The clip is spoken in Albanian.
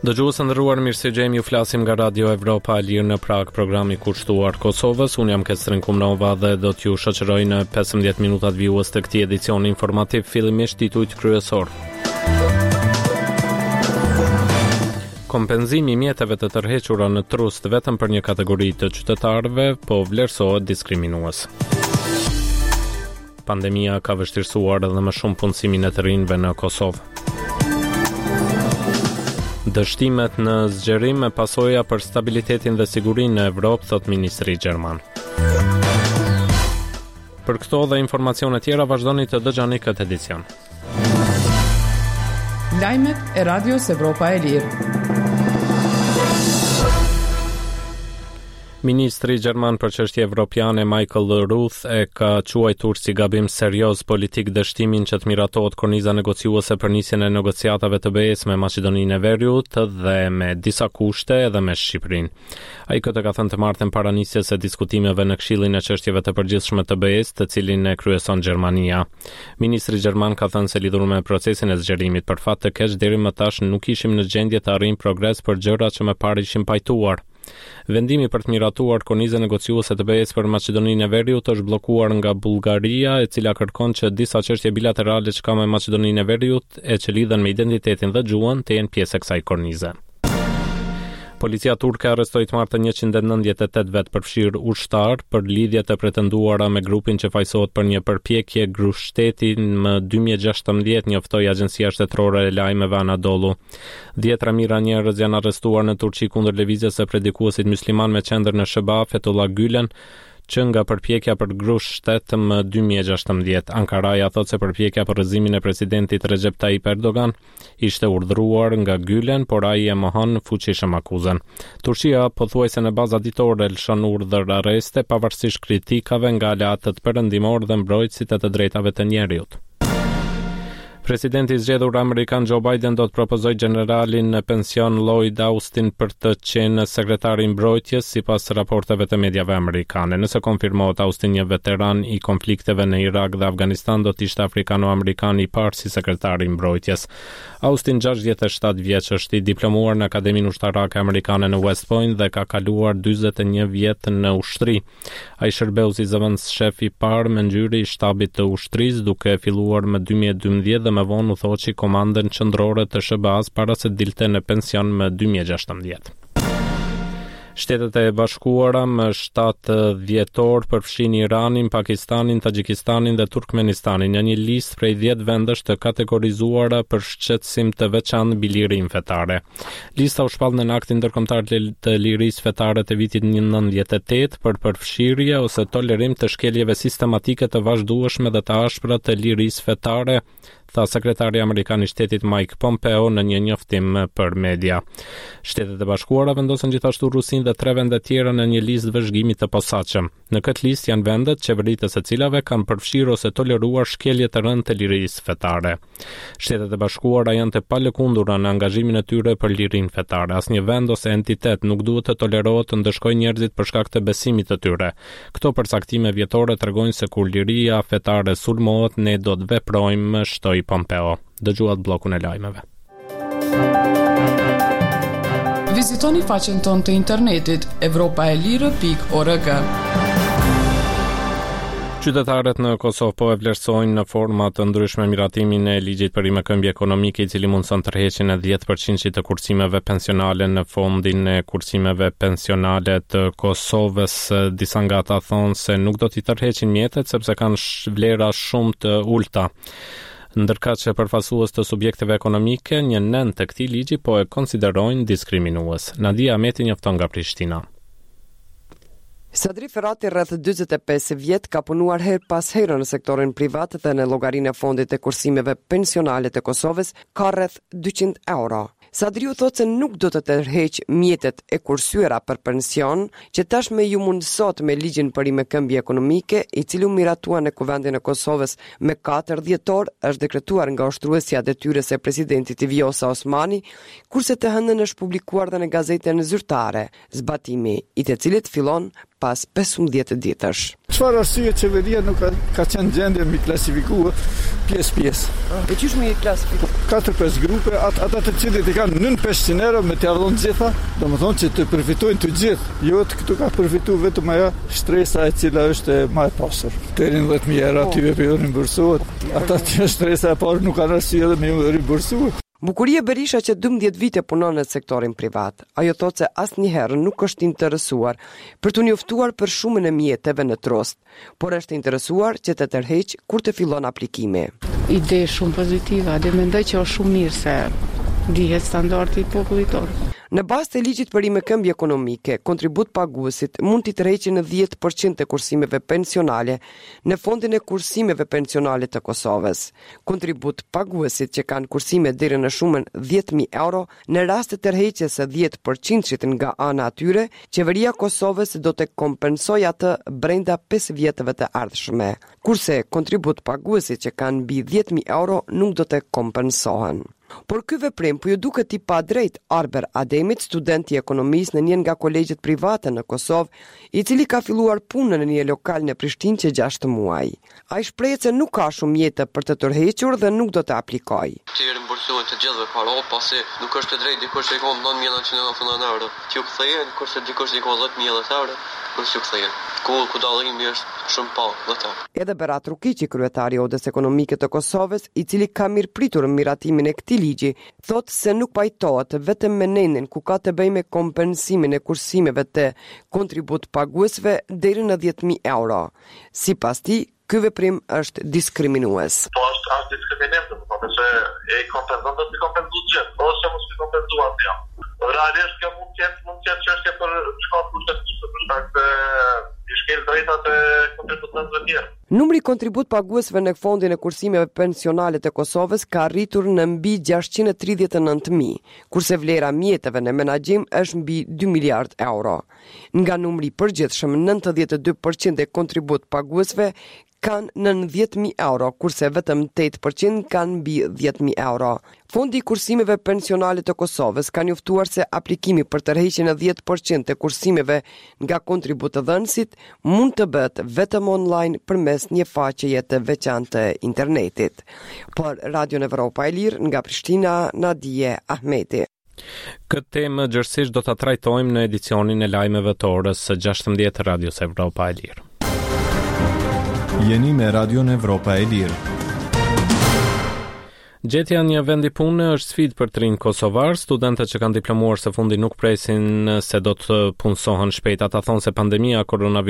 Dëgjues nderuar, mirësegjemi, ju flasim nga Radio Evropa e Lirë në Prag, programi kushtuar Kosovës. Unë jam Kestrin Kumnova dhe do t'ju shoqëroj në 15 minutat vijues të këtij edicioni informativ, fillimisht titujt kryesor. Kompenzimi i mjeteve të tërhequra në trust vetëm për një kategori të qytetarëve po vlerësohet diskriminues. Pandemia ka vështirësuar edhe më shumë punësimin e të rinjve në Kosovë. Dështimet në zgjerim me pasoja për stabilitetin dhe sigurinë në Evropë, thot ministri gjerman. Për këto dhe informacione tjera vazhdoni të dëgjoni këtë edicion. Lajmet e Radios Evropa e Lirë. Ministri gjerman për çështje evropiane Michael Ruth e ka quajtur si gabim serioz politik dështimin që të miratohet korniza negociuese për nisjen e negociatave të BE-s me Maqedoninë e Veriut dhe me disa kushte edhe me Shqipërinë. Ai këtë ka thënë të martën para nisjes së diskutimeve në Këshillin e çështjeve të përgjithshme të BE-s, të cilin e kryeson Gjermania. Ministri gjerman ka thënë se lidhur me procesin e zgjerimit për fat të keq deri më tash nuk ishim në gjendje të arrijmë progres për gjërat që më parë ishim pajtuar. Vendimi për të miratuar kornizën negociuese të BE-s për Maqedoninë e Veriut është bllokuar nga Bullgaria, e cila kërkon që disa çështje bilaterale që ka me Maqedoninë e Veriut e që lidhen me identitetin dhe gjuhën të jenë pjesë e kësaj kornize. Policia turke arrestoi të martën 198 vet përfshirë ushtar për lidhje të pretenduara me grupin që fajsohet për një përpjekje grushteti më 2016, njoftoi Agjencia Shtetërore e Lajmeve Anadolu. 10 ramira njerëz janë arrestuar në Turqi kundër lëvizjes së predikuesit musliman me qendër në Sheba, Fethullah Gülen, që nga përpjekja për grushtet më 2016. Ankaraja thot se përpjekja për rrëzimin e presidentit Recep Tayyip Erdogan ishte urdhëruar nga Gülen, por ai e mohon fuqishëm akuzën. Turqia pothuajse në baza ditore lëshon urdhër arreste pavarësisht kritikave nga aleatët perëndimor dhe mbrojtësit e të drejtave të njerëzit. Presidenti i zgjedhur amerikan Joe Biden do të propozojë generalin në pension Lloyd Austin për të qenë sekretari i mbrojtjes sipas raporteve të mediave amerikane. Nëse konfirmohet, Austin, një veteran i konflikteve në Irak dhe Afganistan, do të ishte afrikano-amerikan i parë si sekretari i mbrojtjes. Austin 67 vjeç, është i diplomuar në Akademinë Ushtarake Amerikane në West Point dhe ka kaluar 41 vjet në ushtri. Ai shërbeu si zëvendës shef i parë me ngjyrë i shtabit të ushtrisë, duke filluar më 2012 dhe më vonë u thoçi komandën qendrore të SHBA-s para se dilte në pension më 2016. Shtetet e Bashkuara më 7 dhjetor përfshin Iranin, Pakistanin, Tagjikistanin dhe Turkmenistanin në një listë prej 10 vendesh të kategorizuara për shqetësim të veçantë mbi lirinë fetare. Lista u shpall në aktin ndërkombëtar të lirisë fetare të vitit 1998 për përfshirje ose tolerim të shkeljeve sistematike të vazhdueshme dhe të ashpra të lirisë fetare, tha sekretari amerikan i shtetit Mike Pompeo në një njoftim për media. Shtetet e Bashkuara vendosen gjithashtu Rusinë dhe 3 vende tjera në një listë vëzhgimi të posaçëm. Në këtë listë janë vendet qeveritë së cilave kanë përfshirë ose toleruar shkelje të rëndë të lirisë fetare. Shtetet e Bashkuara janë të palëkundura në angazhimin e tyre për lirinë fetare. Asnjë vend ose entitet nuk duhet të tolerohet të ndëshkojë njerëzit për shkak të besimit të tyre. Këto përcaktime vjetore tregojnë se kur liria fetare sulmohet, ne do të veprojmë, shtoi Pompeo. Dëgjuat bllokun e lajmeve. Vizitoni faqen tonë të internetit evropaelire.org. Qytetarët në Kosovë po e vlerësojnë në forma të ndryshme miratimin e ligjit për rimëkëmbje ekonomike, i cili mundson tërheqjen e 10% të kursimeve pensionale në fondin e kursimeve pensionale të Kosovës. Disa nga ata thonë se nuk do t'i tërheqin mjetet sepse kanë vlera shumë të ulta. Ndërka që përfaqësues të subjekteve ekonomike, një nën të këtij ligji po e konsiderojnë diskriminues. Nadia Ahmeti njofton nga Prishtina. Sadri Ferrati rreth 45 vjet ka punuar her pas here në sektorin privat dhe në llogarinë e fondit të kursimeve pensionale të Kosovës ka rreth 200 euro. Sadriu thotë se nuk do të tërheq mjetet e kursyera për pension, që tashmë ju mundësot me ligjin për rimëkëmbje ekonomike, i cili u miratua në Kuvendin e Kosovës me 4 dhjetor, është dekretuar nga ushtruesja detyres e presidentit Vjosa Osmani, kurse të hënën është publikuar dhe në gazetën zyrtare, zbatimi i të cilit fillon pas 15 ditësh. çfarë arsye qeveria nuk ka qenë gjendje mi klasifikuar pjesë. E çish më klasifikuar? 4-5 grupe, ata të cilët i kanë 900 euro me t'ia dhënë gjitha, domethënë që të përfitojnë të gjithë. Jo të këtu ka përfituar vetëm ajo shtresa e cila është më e pasur. Deri në 10.000 euro aty vetë rimbursohet. Ata që shtresa e parë nuk kanë arsye edhe me rimbursuar. Bukuria Berisha që 12 vite punon në sektorin privat. Ajo thotë se asnjëherë nuk është interesuar për të njoftuar për shumën e mjeteve në trost, por është interesuar që të tërheq kur të fillon aplikimi. Ide shumë pozitive, dhe mendoj që është shumë mirë se dihet standardi i popullit tonë. Në bazë të ligjit për rimëkëmbje ekonomike, kontribut paguesit mund t'i tërheqë në 10% të kursimeve pensionale në fondin e kursimeve pensionale të Kosovës. Kontribut paguesit që kanë kursime deri në shumën 10.000 euro, në rast të tërheqjes së 10% nga ana atyre, qeveria Kosovës do të kompensojë atë brenda 5 vjetëve të ardhshme. Kurse kontribut paguesit që kanë mbi 10.000 euro nuk do të kompensohen. Por ky veprim po ju duket i padrejt Arber Ademit, student i ekonomisë në një nga kolegjet private në Kosovë, i cili ka filluar punën në një lokal në Prishtinë që 6 muaj. Ai shprehet se nuk ka shumë mjete për të tërhequr dhe nuk do të aplikojë. Ti rimbursohen të gjithëve para, pasi nuk është e drejtë dikush që i ka 9.999 euro. Ti u kthehen, kurse dikush i ka 10.000 euro, kurse u kthehen. Ku dallimi është shumë pa vërtet. Edhe Berat Rukiqi, kryetari i Odës Ekonomike të Kosovës, i cili ka mirëpritur miratimin e këtij ligji, thotë se nuk pajtohet vetëm me nenin ku ka të bëjë me kompensimin e kursimeve të kontribut paguesve deri në 10.000 euro. Sipas tij, ky veprim është diskriminues. Po është diskriminim, domethënë se e kompenzon do të kompenzojë gjithë, ose mos të kompenzojë atë. Realisht kjo mund të jetë çështje për shkak kushtetuese, për shkak të shkel drejtat e kontributantëve të tjerë. Numri kontribut paguesve në fondin e kursimeve pensionale të Kosovës ka rritur në mbi 639.000, kurse vlera mjeteve në menaxhim është mbi 2 miliard euro. Nga numri përgjithshëm, 92% e kontribut paguesve kanë në 10.000 euro, kurse vetëm 8% kanë mbi 10.000 euro. Fondi i kursimeve pensionale të Kosovës ka njoftuar se aplikimi për tërheqjen e 10% të kursimeve nga kontributëdhënësit mund të bëhet vetëm online përmes një faqeje të veçantë të internetit. Për Radio Evropa e Lirë nga Prishtina, Nadije Ahmeti. Këtë temë gjërësisht do ta trajtojmë në edicionin e lajmeve të orës së 16 Radios Evropa e Lirë. Jeni me Radio Evropa e Lirë. Gjetja një vendi pune është sfidë për të rinj kosovar. Studentët që kanë diplomuar së fundi nuk presin se do të punësohen shpejt. Ata thonë se pandemia koronavirus